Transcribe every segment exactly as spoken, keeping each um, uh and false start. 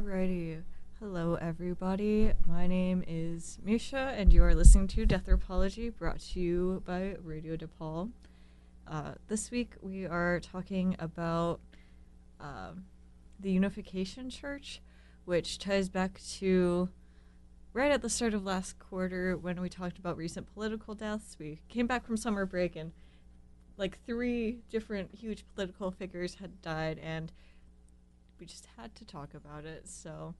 Alrighty. Hello, everybody. My name is Misha, and you are listening to Deathropology, brought to you by Radio DePaul. Uh, this week, we are talking about uh, the Unification Church, which ties back to right at the start of last quarter when we talked about recent political deaths. We came back from summer break, and like three different huge political figures had died, and we just had to talk about it. So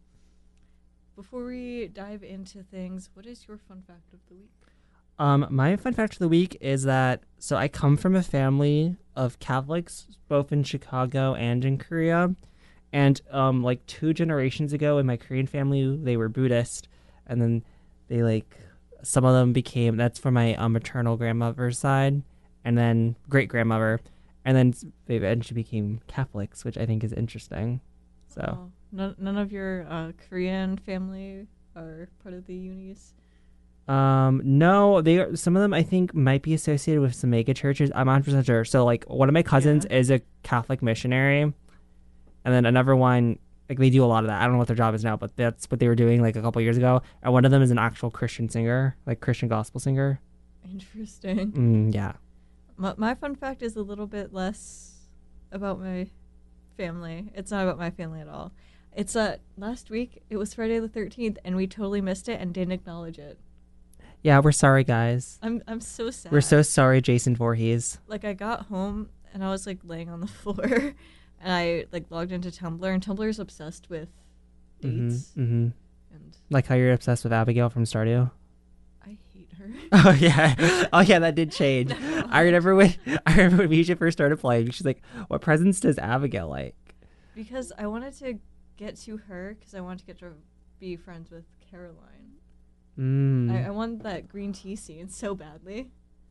before we dive into things, what is your fun fact of the week? Um, my fun fact of the week is that, so I come from a family of Catholics, both in Chicago and in Korea. And um, like two generations ago in my Korean family, they were Buddhist. And then they like, some of them became, that's for my um, maternal grandmother's side. And then great grandmother. And then they eventually became Catholics, which I think is interesting. So oh, none, none of your uh, Korean family are part of the unis? Um, no, they are, some of them I think might be associated with some mega churches. I'm not one hundred percent sure. So like one of my cousins yeah. is a Catholic missionary, and then another one, like they do a lot of that. I don't know what their job is now, but that's what they were doing like a couple years ago. And one of them is an actual Christian singer, like Christian gospel singer. Interesting. Mm, yeah. My, my fun fact is a little bit less about my family. It's not about my family at all. It's uh last week it was Friday the thirteenth, and we totally missed it and didn't acknowledge it. Yeah, we're sorry, guys. I'm I'm so sad. We're so sorry, Jason Voorhees. Like, I got home and I was like laying on the floor, and I like logged into Tumblr, and Tumblr is obsessed with dates. Mm-hmm, mm-hmm. And like how you're obsessed with Abigail from Stardew. I hate her. Oh yeah, oh yeah, that did change. No. I remember when I remember when Misha first started playing. She's like, "What presents does Abigail like?" Because I wanted to get to her because I wanted to get to be friends with Caroline. Mm. I, I want that green tea scene so badly.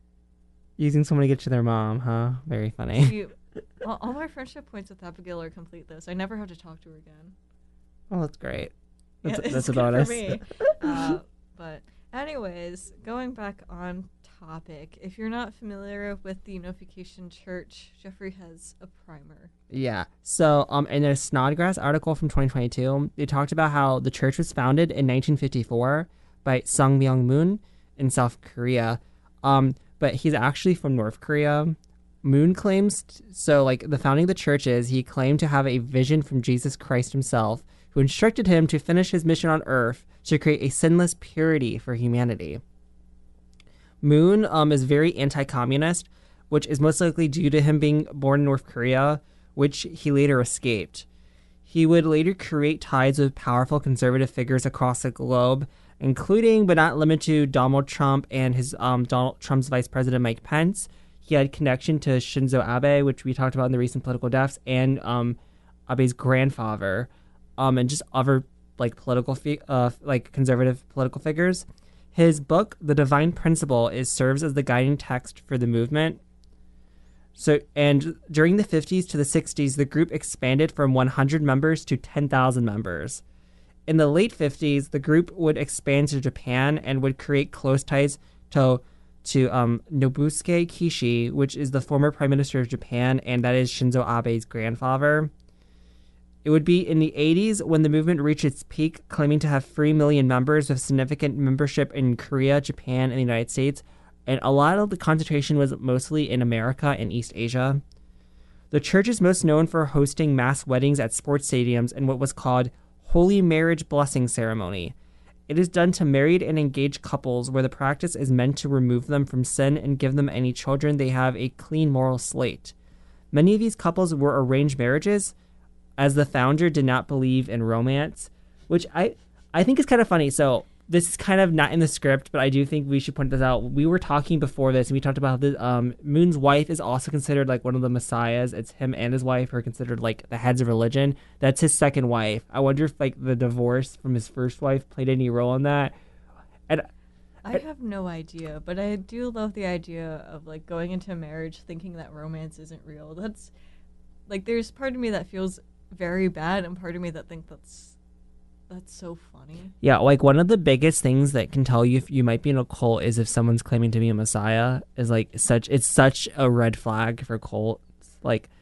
Using someone to get to their mom, huh? Very funny. See, all, all my friendship points with Abigail are complete though, so I never have to talk to her again. Oh, that's great. That's, yeah, that's a about us. For me. uh, but anyways, going back on topic, if you're not familiar with the Unification Church, Jeffrey has a primer. Yeah. So um, in a Snodgrass article from twenty twenty-two, they talked about how the church was founded in nineteen fifty-four by Sung Myung Moon in South Korea. Um, but he's actually from North Korea. Moon claims, t- so like the founding of the church is, he claimed to have a vision from Jesus Christ himself, who instructed him to finish his mission on earth to create a sinless purity for humanity. Moon um, is very anti-communist, which is most likely due to him being born in North Korea, which he later escaped. He would later create ties with powerful conservative figures across the globe, including but not limited to Donald Trump and his um, Donald Trump's vice president Mike Pence. He had connection to Shinzo Abe, which we talked about in the recent political deaths, and um, Abe's grandfather, um, and just other like political, fi- uh, like conservative political figures. His book, The Divine Principle, is serves as the guiding text for the movement. So, and during the fifties to the sixties, the group expanded from one hundred members to ten thousand members. In the late fifties, the group would expand to Japan and would create close ties to to um, Nobusuke Kishi, which is the former prime minister of Japan, and that is Shinzo Abe's grandfather. It would be in the eighties when the movement reached its peak, claiming to have three million members with significant membership in Korea, Japan, and the United States, and a lot of the concentration was mostly in America and East Asia. The church is most known for hosting mass weddings at sports stadiums and what was called Holy Marriage Blessing Ceremony. It is done to married and engaged couples where the practice is meant to remove them from sin and give them any children they have a clean moral slate. Many of these couples were arranged marriages, as the founder did not believe in romance, which I, I think is kind of funny. So this is kind of not in the script, but I do think we should point this out. We were talking before this, and we talked about the um, Moon's wife is also considered like one of the messiahs. It's him and his wife who are considered like the heads of religion. That's his second wife. I wonder if like the divorce from his first wife played any role in that. And I have no idea, but I do love the idea of like going into marriage thinking that romance isn't real. That's like, there's part of me that feels very bad and part of me that thinks that's that's so funny. Yeah, like one of the biggest things that can tell you if you might be in a cult is if someone's claiming to be a messiah is like such it's such a red flag for cults. Like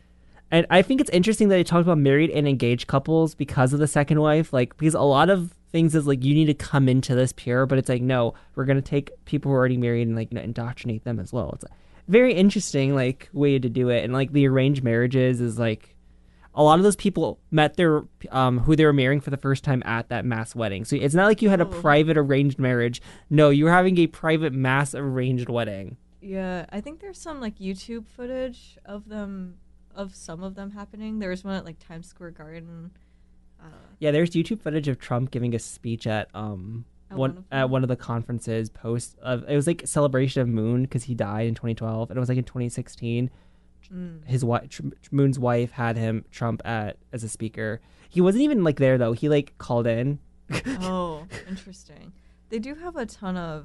And I think it's interesting that they talked about married and engaged couples because of the second wife. Like, because a lot of things is like, you need to come into this pure, but it's like, no, we're going to take people who are already married and like, you know, indoctrinate them as well. It's a very interesting, like, way to do it. And like the arranged marriages is like, a lot of those people met their, um, who they were marrying for the first time at that mass wedding. So it's not like you had a Oh. private arranged marriage. No, you were having a private mass arranged wedding. Yeah, I think there's some like YouTube footage of them, of some of them happening. There was one at like Times Square Garden. Uh, Yeah, there's YouTube footage of Trump giving a speech at um At one one of at them? one of the conferences. Post of it was like celebration of Moon because he died in twenty twelve, and it was like in twenty sixteen. mm. His wife, Tr- Moon's wife, had him Trump at as a speaker. He wasn't even like there though. He like called in. Oh, interesting. They do have a ton of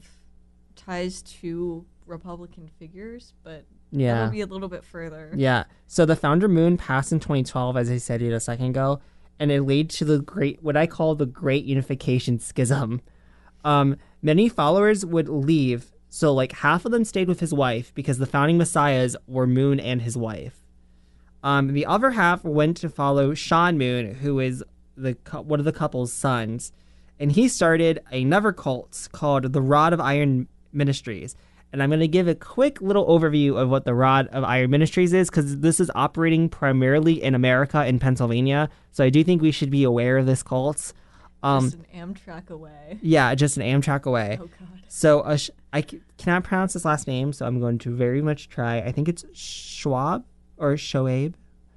ties to Republican figures, but Yeah. that'll be a little bit further. Yeah. So the founder Moon passed in twenty twelve, as I said a second ago, and it led to the great, what I call the Great Unification Schism. Um, many followers would leave, so like half of them stayed with his wife because the founding messiahs were Moon and his wife. Um, the other half went to follow Sean Moon, who is the cou- one of the couple's sons, and he started another cult called the Rod of Iron Ministries. And I'm going to give a quick little overview of what the Rod of Iron Ministries is, because this is operating primarily in America and Pennsylvania. So I do think we should be aware of this cult. Um, Just an Amtrak away. yeah, just an Amtrak away. Oh God. So uh, sh- I c- cannot pronounce his last name, so I'm going to very much try. I think it's Schwab or Shoaib.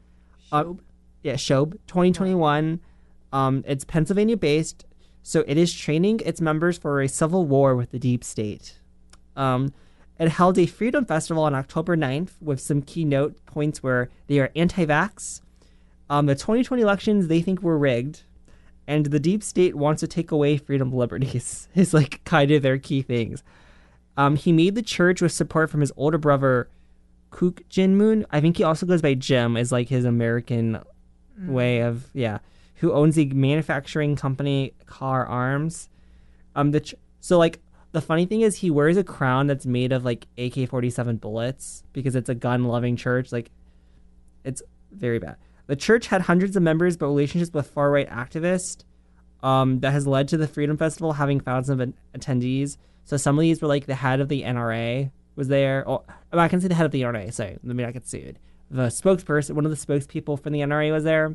Uh, Shob. Yeah, Shoaib, twenty twenty-one. Um, it's Pennsylvania based, so it is training its members for a civil war with the deep state. Um, it held a freedom festival on October ninth with some keynote points where they are anti-vax. Um, the twenty twenty elections they think were rigged, and the deep state wants to take away freedom liberties. Is like kind of their key things. Um, he made the church with support from his older brother, Kook Jin Moon. I think he also goes by Jim, is like his American way of, yeah, who owns the manufacturing company Car Arms. Um, the ch- so like the funny thing is he wears a crown that's made of like A K forty-seven bullets because it's a gun-loving church. Like, it's very bad. The church had hundreds of members, but relationships with far-right activists um, that has led to the Freedom Festival having thousands of attendees. So some of these were like the head of the N R A was there. Oh, I can say the head of the N R A. Sorry, let me not get sued. The spokesperson, one of the spokespeople from the N R A was there.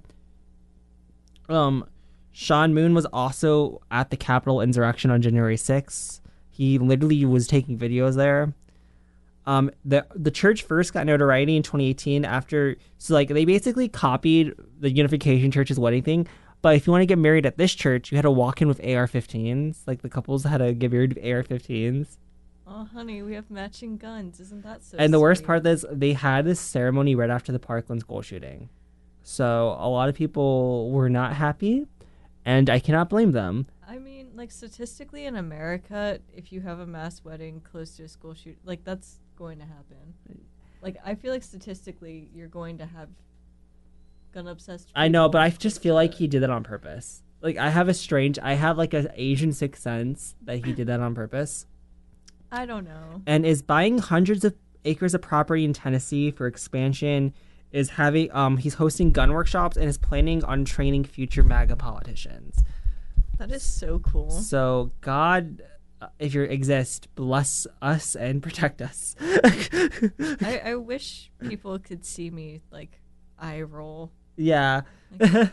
Um, Sean Moon was also at the Capitol insurrection on January sixth. He literally was taking videos there. Um, the the church first got notoriety in twenty eighteen after, so like they basically copied the Unification Church's wedding thing. But if you want to get married at this church, you had to walk in with A R fifteens. Like the couples had to get married with A R fifteens. Oh, honey, we have matching guns. Isn't that so And the worst sweet? part is they had this ceremony right after the Parkland school shooting. So a lot of people were not happy, and I cannot blame them. I mean, like statistically in America, if you have a mass wedding close to a school shoot, like that's going to happen. Like I feel like statistically, you're going to have gun obsessed. I know, but I people just like feel like that. he did it on purpose. Like I have a strange, I have like an Asian sixth sense that he did that on purpose, I don't know. and is buying hundreds of acres of property in Tennessee for expansion. Is having um he's hosting gun workshops and is planning on training future MAGA politicians. That is so cool. So God, uh, if you exist, bless us and protect us. I, I wish people could see me like eye roll, Yeah. but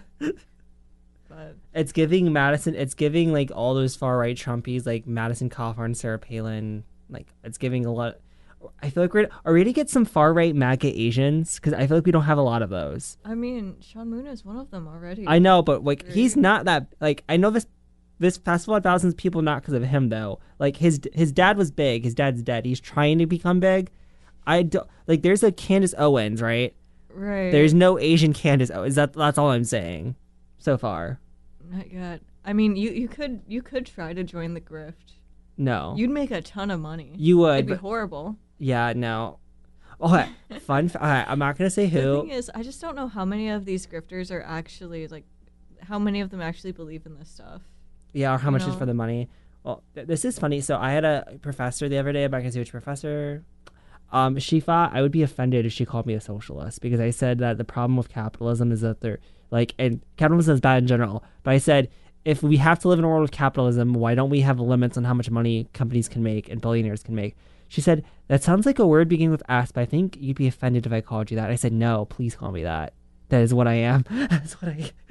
It's giving Madison, it's giving like all those far right Trumpies like Madison Cawthorn, Sarah Palin. Like it's giving a lot. I feel like we're, are we to get some far right MAGA Asians? Because I feel like we don't have a lot of those. I mean, Sean Moon is one of them already. I know, but like he's Right. not that, like I know this this festival had thousands of people not because of him though. Like his his dad was big. His dad's dead. He's trying to become big. I don't like. There's a Candace Owens, right? Right. There's no Asian Candace Owens. That that's all I'm saying so far. Not yet. I mean, you, you could you could try to join the grift. No, You'd make a ton of money. you would. It'd be But, horrible. yeah, no. Okay, fun. F- okay, I'm not gonna say The who. thing is, I just don't know how many of these grifters are actually like, how many of them actually believe in this stuff. Yeah, or how you much is know? for the money. Well, th- this is funny. So I had a professor the other day. I'm not gonna say which professor. Um, she thought I would be offended if she called me a socialist because I said that the problem with capitalism is that they're like, and capitalism is bad in general. But I said, if we have to live in a world of capitalism, why don't we have limits on how much money companies can make and billionaires can make? She said, that sounds like a word beginning with S, but I think you'd be offended if I called you that. I said, no, please call me that. That is what I am. That's what I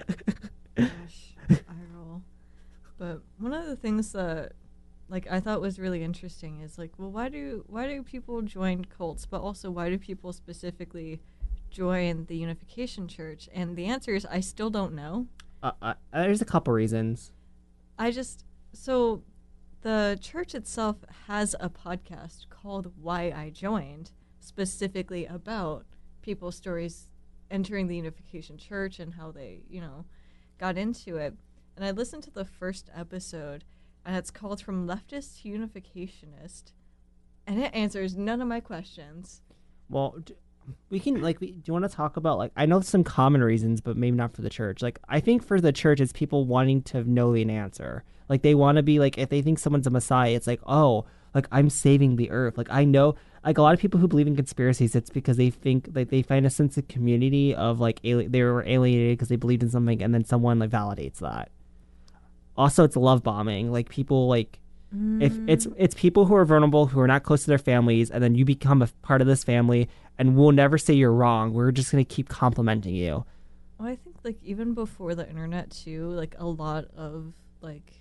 Gosh, I roll. But one of the things that like I thought was really interesting is like, well, why do why do people join cults, but also why do people specifically join the Unification Church? And the answer is I still don't know. Uh, uh, there's a couple reasons. I just so the church itself has a podcast called Why I Joined, specifically about people's stories entering the Unification Church and how they, you know, got into it. And I listened to the first episode, and it's called From Leftist to Unificationist, and it answers none of my questions. Well, d- we can, like, we, do you want to talk about, like, I know some common reasons, but maybe not for the church. Like, I think for the church, it's people wanting to know an answer. Like, they want to be, like, if they think someone's a messiah, it's like, oh, like, I'm saving the earth. Like, I know, like, a lot of people who believe in conspiracies, it's because they think, like, they find a sense of community of, like, ali- they were alienated because they believed in something, and then someone, like, validates that. Also, it's love bombing. Like, people, like, mm. if it's it's people who are vulnerable, who are not close to their families, and then you become a part of this family, and we'll never say you're wrong. We're just going to keep complimenting you. Well, I think, like, even before the internet, too, like, a lot of, like,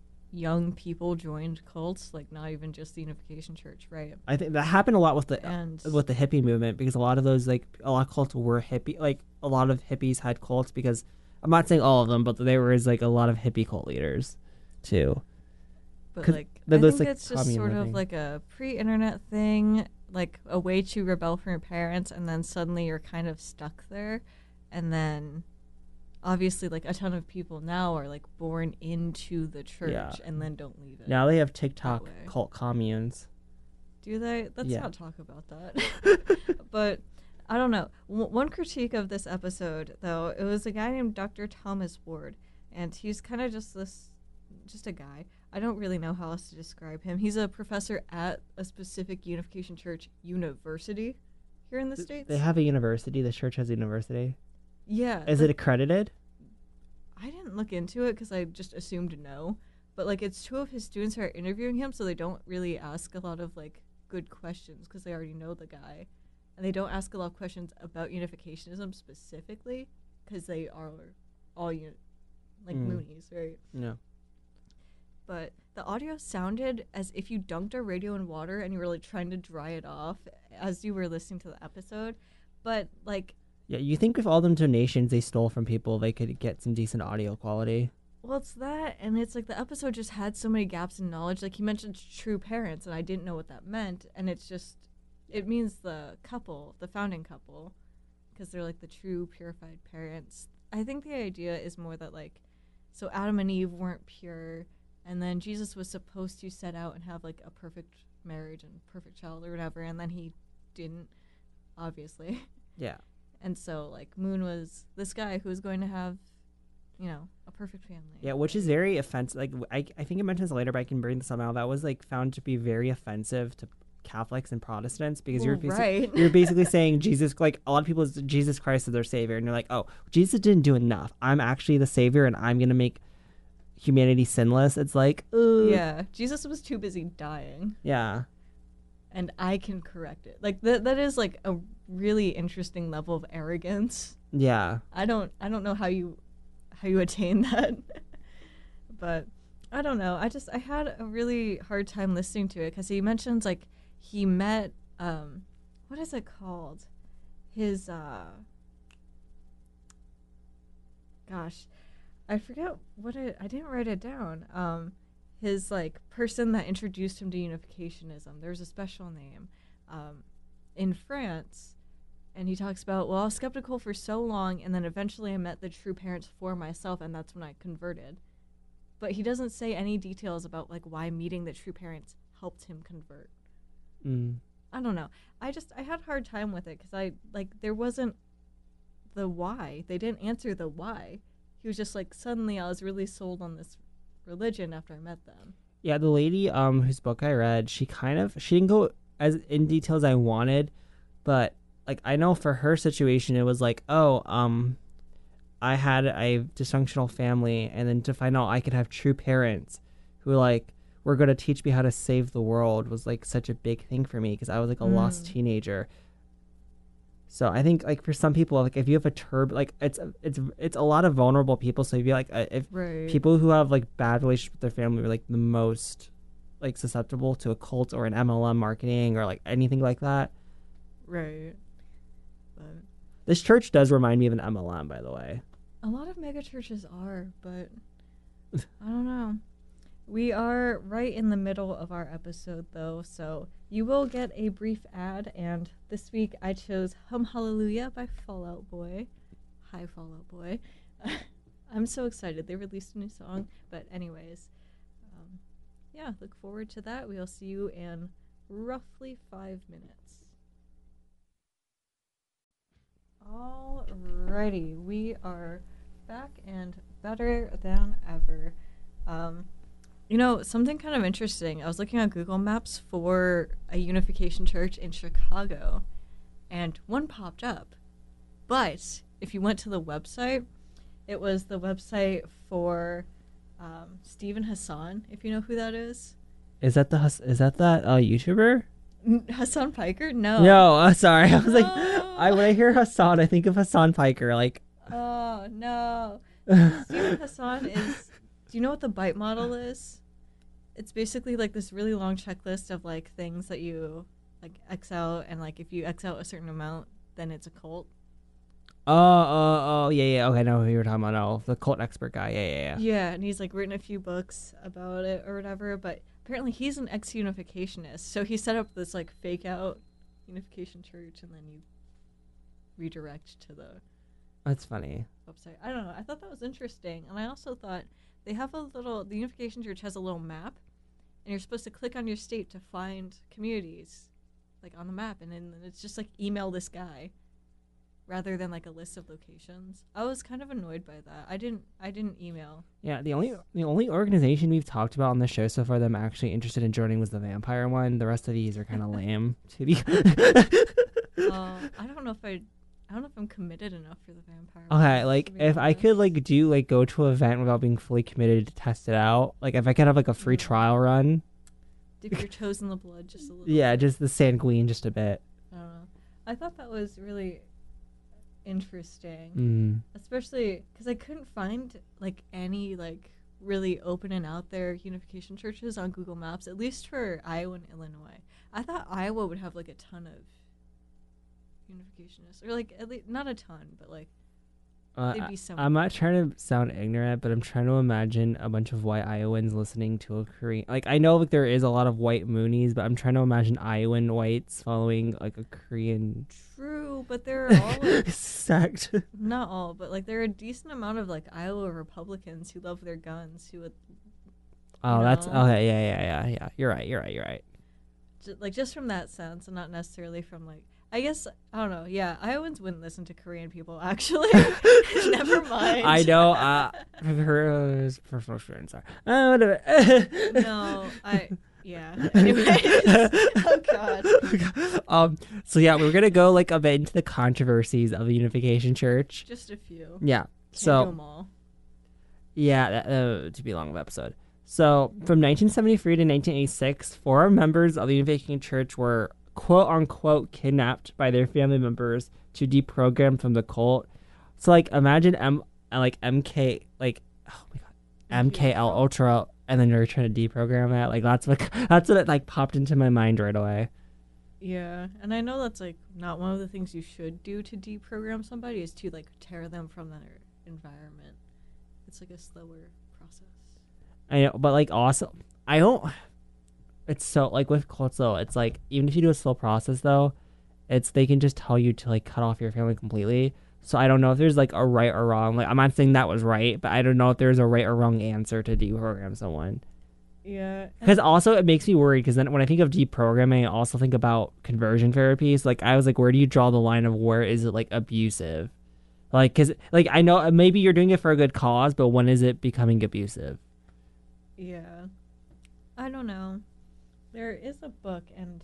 young people joined cults, like, not even just the Unification Church, right? I think that happened a lot with the and, with the hippie movement, because a lot of those, like, a lot of cults were hippie. Like, a lot of hippies had cults, because I'm not saying all of them, but there was, like, a lot of hippie cult leaders, too. But, like, I those, think like, it's just sort of, like, a pre-internet thing, like, a way to rebel from your parents, and then suddenly you're kind of stuck there. And then, obviously, like, a ton of people now are, like, born into the church yeah. and then don't leave it. Now they have TikTok cult communes. Do they? Let's yeah. not talk about that. But I don't know. W- one critique of this episode, though, it was a guy named Doctor Thomas Ward, and he's kind of just this, just a guy. I don't really know how else to describe him. He's a professor at a specific Unification Church university here in the States. They have a university? The church has a university? Yeah. Is it accredited? I didn't look into it because I just assumed no. But, like, it's two of his students who are interviewing him, so they don't really ask a lot of, like, good questions because they already know the guy. And they don't ask a lot of questions about unificationism specifically because they are all, uni- like, mm. Moonies, right? Yeah. But the audio sounded as if you dunked a radio in water and you were, like, trying to dry it off as you were listening to the episode. But, like... Yeah, you think with all them donations they stole from people, they could get some decent audio quality. Well, it's that, and it's like the episode just had so many gaps in knowledge. Like, he mentioned true parents, and I didn't know what that meant. And it's just, it means the couple, the founding couple, because they're, like, the true purified parents. I think the idea is more that, like, so Adam and Eve weren't pure, and then Jesus was supposed to set out and have, like, a perfect marriage and perfect child or whatever, and then he didn't, obviously. Yeah. And so, like, Moon was this guy who was going to have, you know, a perfect family. Yeah, which is very offensive. Like, I, I think it mentions later, but I can bring this up now. That was, like, found to be very offensive to Catholics and Protestants because well, you're basically, right. you're basically saying Jesus, like, a lot of people, Jesus Christ is their savior. And you're like, oh, Jesus didn't do enough. I'm actually the savior, and I'm going to make humanity sinless. It's like, ugh. Yeah, Jesus was too busy dying. Yeah. And I can correct it. Like, that that is, like, a really interesting level of arrogance. Yeah. I don't I don't know how you how you attain that. But I don't know. I just I had a really hard time listening to it because he mentions, like, he met um what is it called? His uh gosh, I forget what it I didn't write it down. Um his, like, person that introduced him to unificationism. There's a special name um in France. And he talks about, well, I was skeptical for so long, and then eventually I met the true parents for myself, and that's when I converted. But he doesn't say any details about, like, why meeting the true parents helped him convert. Mm. I don't know. I just, I had a hard time with it, because I, like, there wasn't the why. They didn't answer the why. He was just like, suddenly I was really sold on this religion after I met them. Yeah, the lady um whose book I read, she kind of, she didn't go as in detail as I wanted, but like I know for her situation it was like, oh, um I had a dysfunctional family, and then to find out I could have true parents who like were going to teach me how to save the world was like such a big thing for me because I was like a mm. lost teenager. So I think like for some people, like if you have a turb, like it's it's it's a lot of vulnerable people. So if you like uh, if right. people who have like bad relationships with their family are like the most like susceptible to a cult or an M L M marketing or like anything like that. Right. But this church does remind me of an M L M, by the way. A lot of mega churches are, but I don't know. We are right in the middle of our episode, though, so you will get a brief ad, and this week I chose Hum Hallelujah by Fall Out Boy. Hi, Fall Out Boy. I'm so excited. They released a new song, but anyways, um, yeah, look forward to that. We'll see you in roughly five minutes. Alrighty, we are back and better than ever. Um... You know, something kind of interesting. I was looking on Google Maps for a Unification Church in Chicago, and one popped up. But if you went to the website, it was the website for um, Stephen Hassan, if you know who that is. Is that the is that that uh, YouTuber? Hassan Piker? No. No, uh, sorry. I was no. like, I when I hear Hassan, I think of Hassan Piker. Like, oh no, Stephen Hassan is. Do you know what the Byte model is? It's basically like this really long checklist of like things that you like X out, and like if you X out a certain amount, then it's a cult. Oh, oh, oh, yeah, yeah. Okay, I know who you're talking about. No, the cult expert guy. Yeah, yeah, yeah. Yeah, and he's like written a few books about it or whatever. But apparently he's an ex-unificationist, so he set up this like fake out unification church, and then you redirect to the. That's funny. Website. I don't know. I thought that was interesting, and I also thought. They have a little, the Unification Church has a little map, and you're supposed to click on your state to find communities, like on the map, and then it's just like email this guy, rather than like a list of locations. I was kind of annoyed by that. I didn't, I didn't email. Yeah, the only the only organization we've talked about on the show so far that I'm actually interested in joining was the vampire one. The rest of these are kind of lame. To be. uh, I don't know if I. I don't know if I'm committed enough for the vampire. Okay, like if I could like do like go to an event without being fully committed to test it out, like if I could have like a free trial run. Dip your toes in the blood just a little. Yeah, just the sanguine just a bit. I don't know. I thought that was really interesting, mm. especially because I couldn't find like any like really open and out there unification churches on Google Maps, at least for Iowa and Illinois. I thought Iowa would have like a ton of unificationists, or like at least not a ton, but like uh, they'd be some. I'm not trying to sound ignorant, but I'm trying to imagine a bunch of white Iowans listening to a Korean. Like I know like there is a lot of white Moonies, but I'm trying to imagine Iowan whites following like a Korean. True, but there are all like, sect. Not all, but like there are a decent amount of like Iowa Republicans who love their guns, who would. Oh, know, that's okay. Yeah, yeah, yeah, yeah. You're right. You're right. You're right. J- like just from that sense, and not necessarily from like. I guess, I don't know, yeah, Iowans wouldn't listen to Korean people, actually. Never mind. I know, uh, her uh, personal experience, sorry. Uh, whatever. No, I, yeah, anyways. Oh, God. Um, so, yeah, we're going to go, like, a bit into the controversies of the Unification Church. Just a few. Yeah, Can't so. do them all. Yeah, that, uh, to be a long episode. So, from nineteen seventy-three to nineteen eighty-six, four members of the Unification Church were quote unquote kidnapped by their family members to deprogram from the cult. So like imagine M like M K like oh my god M K L Ultra, and then you're trying to deprogram that. Like that's what that's what it like popped into my mind right away. Yeah, and I know that's like not one of the things you should do to deprogram somebody is to like tear them from their environment. It's like a slower process. I know, but like also I don't. It's so like with cults though, it's like even if you do a slow process though, it's they can just tell you to like cut off your family completely. So I don't know if there's like a right or wrong. Like I'm not saying that was right, but I don't know if there's a right or wrong answer to deprogram someone. Yeah. Because also it makes me worried because then when I think of deprogramming, I also think about conversion therapies. Like I was like, where do you draw the line of where is it like abusive? Like, cause like I know maybe you're doing it for a good cause, but when is it becoming abusive? Yeah. I don't know. There is a book, and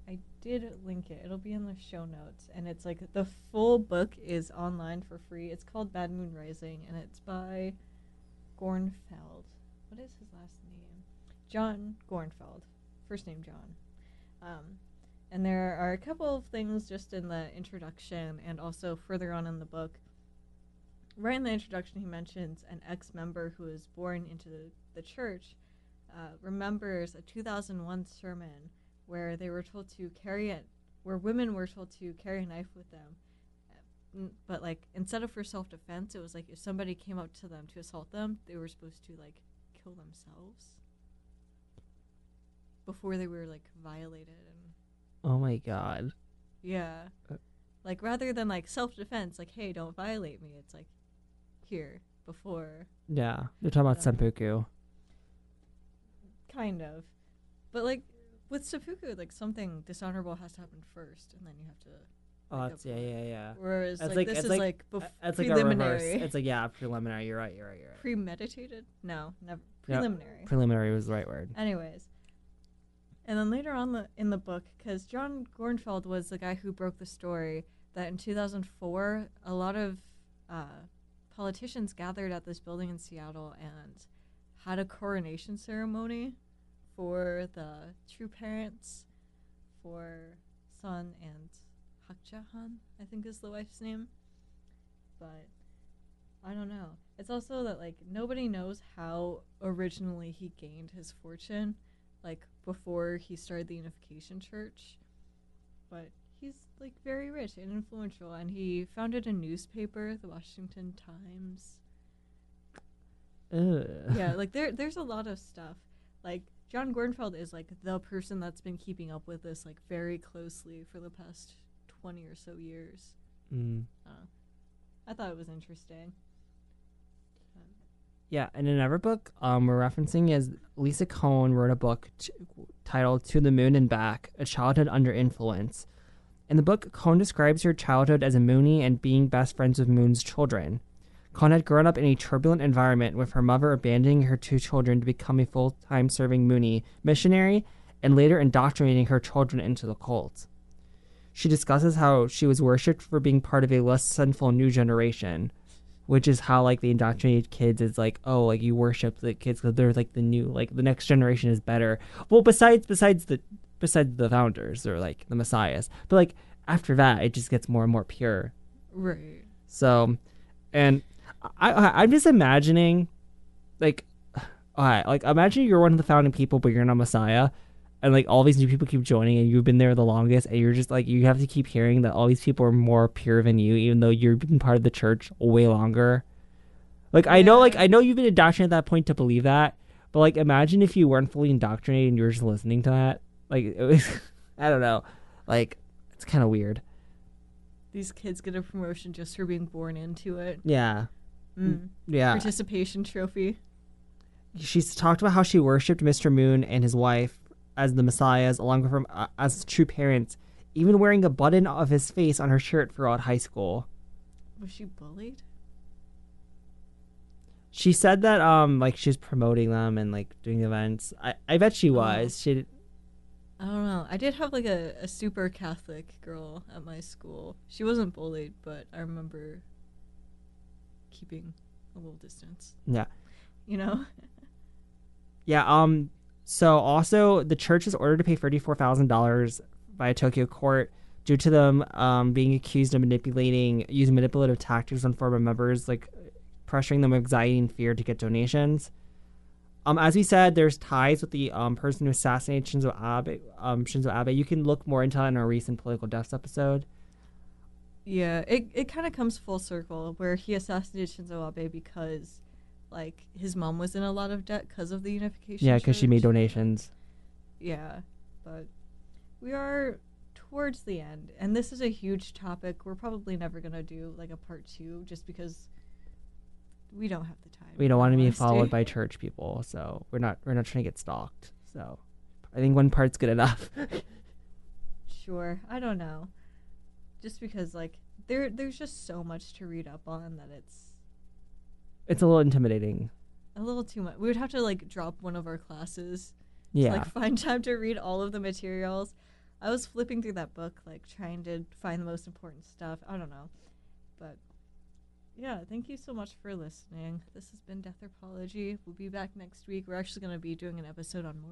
I did link it. It'll be in the show notes. And it's like the full book is online for free. It's called Bad Moon Rising, and it's by Gornfeld. What is his last name? John Gornfeld. First name John. Um, and there are a couple of things just in the introduction and also further on in the book. Right in the introduction, he mentions an ex-member who was born into the, the church uh, remembers a two thousand one sermon where they were told to carry it, where women were told to carry a knife with them. But, like, instead of for self-defense, it was like if somebody came up to them to assault them, they were supposed to, like, kill themselves before they were, like, violated. And Oh my god. yeah. Like, rather than, like, self-defense, like, hey, don't violate me, it's like, here, before. Yeah. They're talking about Uh, seppuku. Kind of. But, like, with seppuku, like, something dishonorable has to happen first, and then you have to... Oh, make that's, up yeah, for it. yeah, yeah. Whereas, It's like, like- this it's is, like- like, bef- It's like a reverse. preliminary. It's like, yeah, preliminary. You're right, you're right, you're right. Premeditated? No, never. Yeah. Preliminary. Preliminary was the right word. Anyways. And then later on the, in the book, because John Gornfeld was the guy who broke the story that in two thousand four, a lot of uh, politicians gathered at this building in Seattle and had a coronation ceremony for the true parents, for Sun and Hakjahan, I think is the wife's name. But I don't know. It's also that, like, nobody knows how originally he gained his fortune, like, before he started the Unification Church. But he's, like, very rich and influential, and he founded a newspaper, the Washington Times. Ugh. Yeah, like, there, there's a lot of stuff. Like, John Gornfeld is, like, the person that's been keeping up with this, like, very closely for the past twenty or so years. Mm. Uh, I thought it was interesting. Yeah, and in another book um, we're referencing is Lisa Cohn wrote a book t- titled To the Moon and Back, A Childhood Under Influence. In the book, Cohn describes her childhood as a Moonie and being best friends with Moon's children. Cohn had grown up in a turbulent environment with her mother abandoning her two children to become a full-time serving Moonie missionary and later indoctrinating her children into the cult. She discusses how she was worshipped for being part of a less sinful new generation, which is how, like, the indoctrinated kids is like, oh, like, you worship the kids because they're like the new, like, the next generation is better. Well, besides besides the besides the founders or like the messiahs, but like after that, it just gets more and more pure. Right. So, and I, I I'm just imagining, like, all right, like imagine you're one of the founding people, but you're not Messiah, and like all these new people keep joining, and you've been there the longest, and you're just like you have to keep hearing that all these people are more pure than you, even though you've been part of the church way longer. Like I know, like Yeah. I know you've been indoctrinated at that point to believe that, but like imagine if you weren't fully indoctrinated and you were just listening to that. Like it was, I don't know, like it's kind of weird. These kids get a promotion just for being born into it. Yeah, Mm. yeah. Participation trophy. She's talked about how she worshipped Mister Moon and his wife as the messiahs, along with her uh, as true parents, even wearing a button of his face on her shirt throughout high school. Was she bullied? She said that um like she was promoting them and like doing events. I, I bet she Oh. was. She I don't know. I did have like a, a super Catholic girl at my school. She wasn't bullied, but I remember keeping a little distance. yeah. You know? Yeah, um so also the church is ordered to pay thirty-four thousand dollars by a Tokyo court due to them um being accused of manipulating using manipulative tactics on former members, like pressuring them with anxiety and fear to get donations. Um, as we said, there's ties with the um person who assassinated Shinzo Abe. Um, Shinzo Abe. You can look more into that in our recent political deaths episode. Yeah, it it kind of comes full circle where he assassinated Shinzo Abe because, like, his mom was in a lot of debt because of the unification. Yeah, because she made Church. donations. Yeah, but we are towards the end, and this is a huge topic. We're probably never gonna do like a part two, just because we don't have the time. We don't want to in be honesty. followed by church people, so we're not we're not trying to get stalked. So I think one part's good enough. Sure, I don't know. Just because like there there's just so much to read up on that it's It's a little intimidating. a little too much. We would have to like drop one of our classes Yeah. to like find time to read all of the materials. I was flipping through that book, like trying to find the most important stuff. I don't know. But yeah, thank you so much for listening. This has been Deathropology. We'll be back next week. We're actually going to be doing an episode on